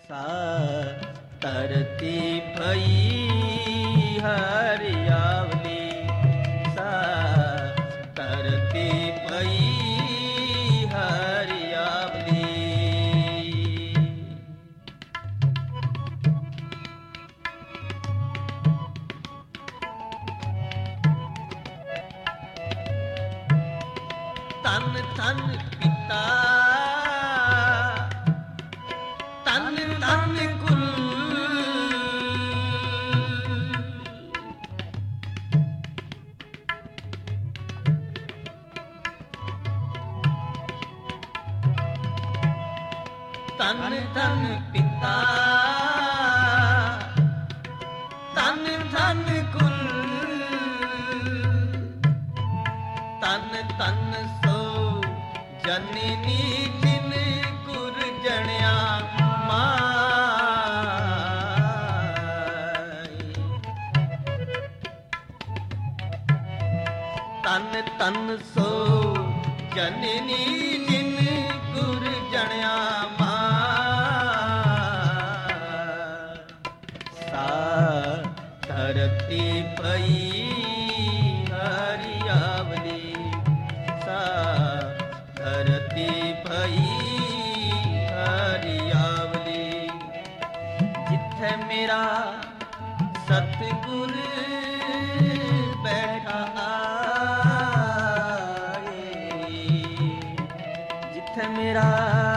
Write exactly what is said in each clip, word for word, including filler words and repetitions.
सा तरती भई हरियावली, सा तरती भई हरियावली। तन तन पिता तन तन कुल, तन तन पिता तन तन कुल, तन तन सो जननी जिन गुर जणिया माई। तन तन सो जननी जिन गुर जणिया माई। सा धरती पई हरियावली, सा धरती पई हरियावली। जिथे मेरा सतगुर बैठा आए, जिथे मेरा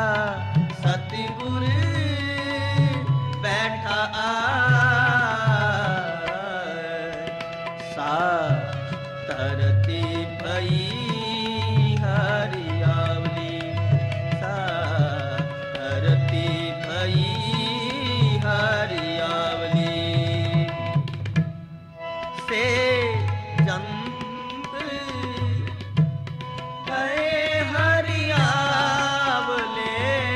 सतगुर बैठा आए। सा धरती पई हरियावली, सा धरती पई हरियावली। से जंत गए हरियावले,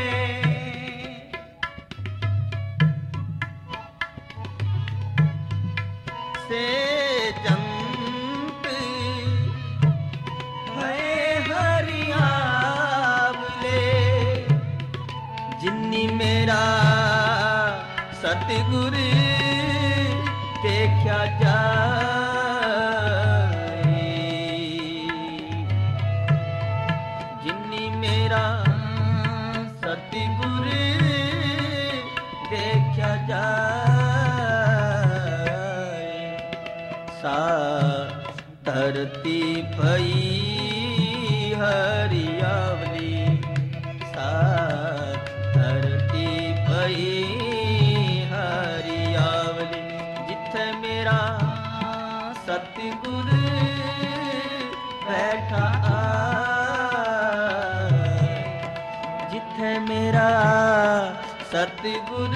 से जंत गए हरियावले। जिन्नी मेरा सतगुर देखा जाए, जिन्नी मेरा सतगुर देखा जाए। सा धरती पई हरियावली, सा धरती पई हरियावली। जिथे मेरा सतगुर बैठा आए, जिथे मेरा सतगुर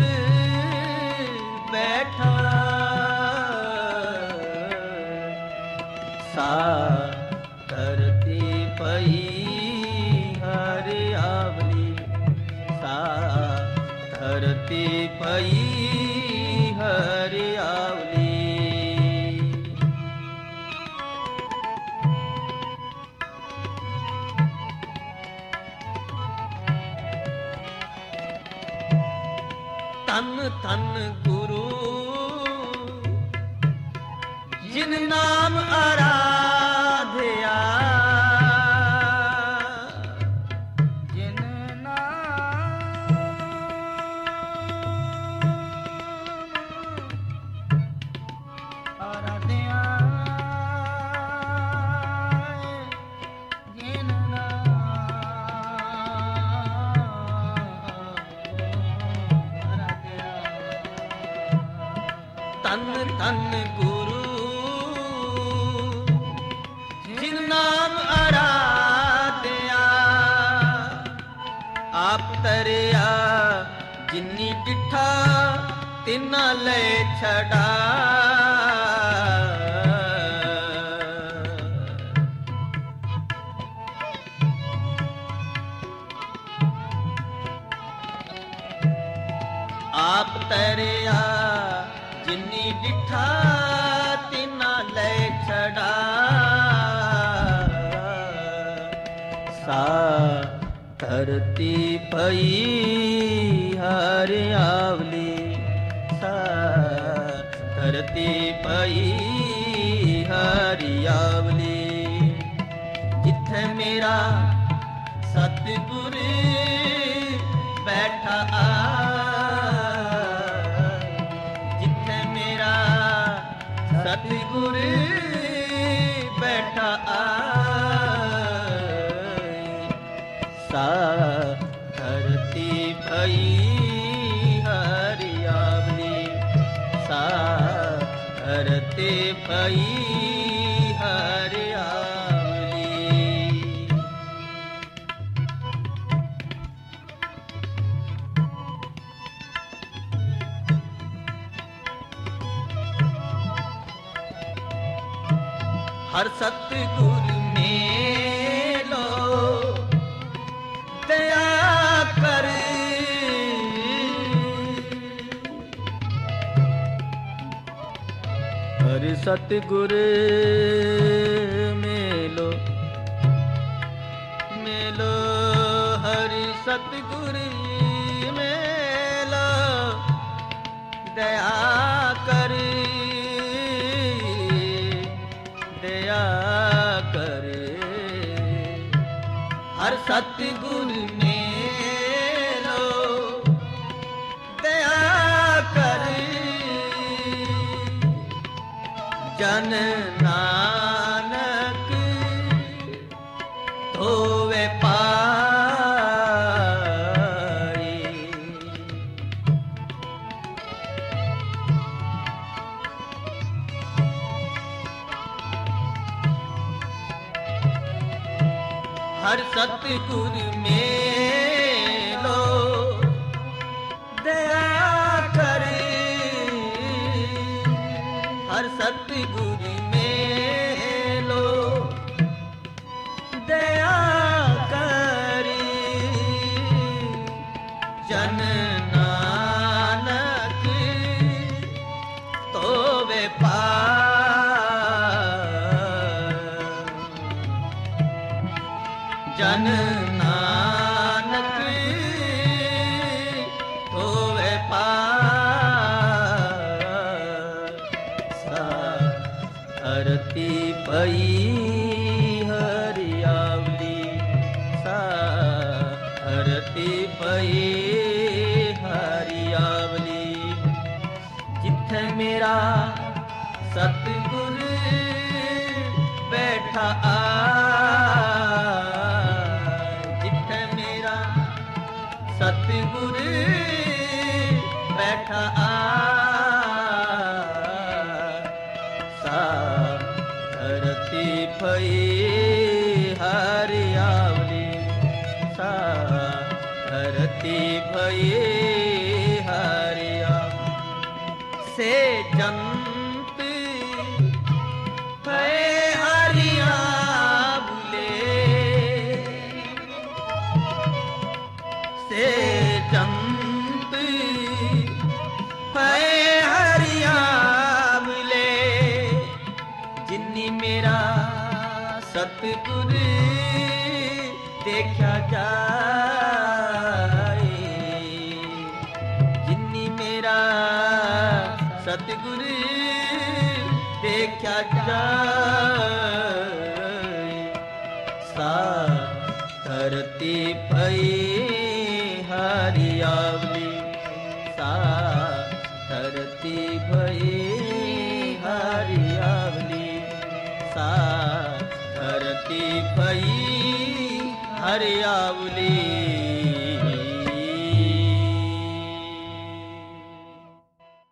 बैठा। सा धरती पई हरियावली, सा धरती पई हरियावली। तन तन गुरु जिन नाम आराध्या, जिन नाम आराध्या, जिन नाम आराध्या। तन तन गुरु जिन नाम आराध्या। आप तरिया जिन्नी डिठा तिना ले छड़ा, आप तरिया जिन्नी डिठा तिना ले छड़ा। सा धरती पई हरियावली, धरती पई हरियावली जिथे मेरा सतगुर बैठा आ जिथे मेरा सतगुर बैठा आ सा धरती भई हरियावली सा धरती भई हर सतगुर मेलो दया कर हर सतगुर मेलो मेलो हर सतगुर मेलो दया कर हर सतगुर मेलो दया कर जन नानक धोवे पाई हर सतगुर मेलो दया कर हर सतगुर मेलो दया कर जन नानक तोवे जन नानक होवे पासा धरती पई हरियावली सा धरती पई हरियावली जिथे मेरा सतगुर बैठा आ सतगुर बैठा आ सा धरती पई हरियावली सा धरती पई हरियावली से जंत भय हरियावली से जंत भय हरियावले जिन्नी मेरा सतगुर देखा जाए जिन्नी मेरा सतगुर देखा जाए सा धरती पई हरियावली सा धरती भई हरियावली सा धरती भई हरियावली